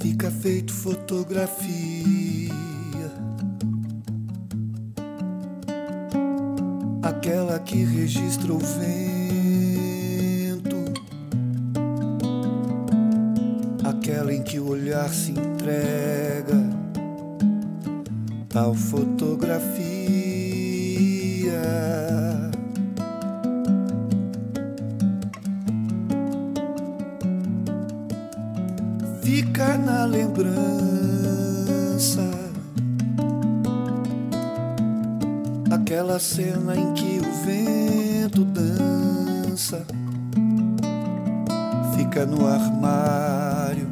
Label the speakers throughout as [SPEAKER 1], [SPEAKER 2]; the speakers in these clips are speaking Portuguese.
[SPEAKER 1] Fica feito fotografia, aquela que registra o vento, aquela em que o olhar se entrega, tal fotografia. Fica na lembrança, aquela cena em que o vento dança. Fica no armário,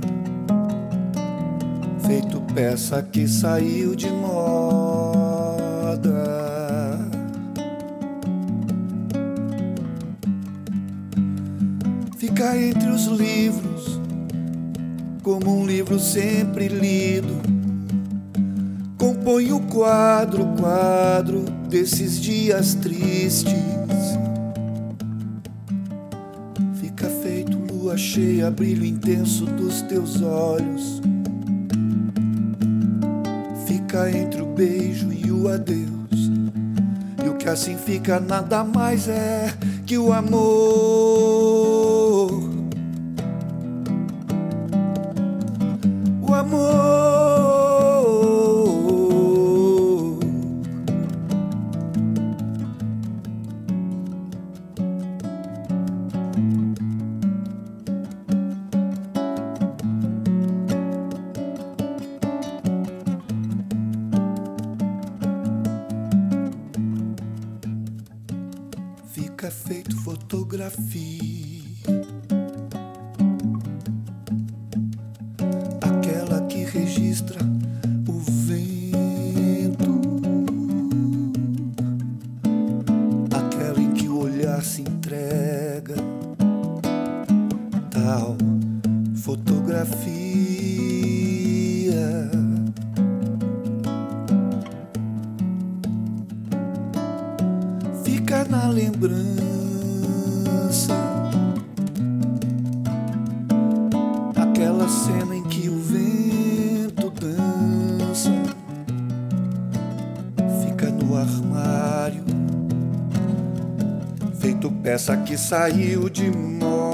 [SPEAKER 1] feito peça que saiu de moda. Fica entre os livros, como um livro sempre lido. Compõe o quadro desses dias tristes. Fica feito lua cheia, brilho intenso dos teus olhos. Fica entre o beijo e o adeus. E o que assim fica nada mais é que o amor. O amor. Fica feito fotografia, aquela que registra o vento, aquela em que o olhar se entrega, tal fotografia. Fica na lembrança, aquela cena em que o vento dança. Fica no armário, feito peça que saiu de moda.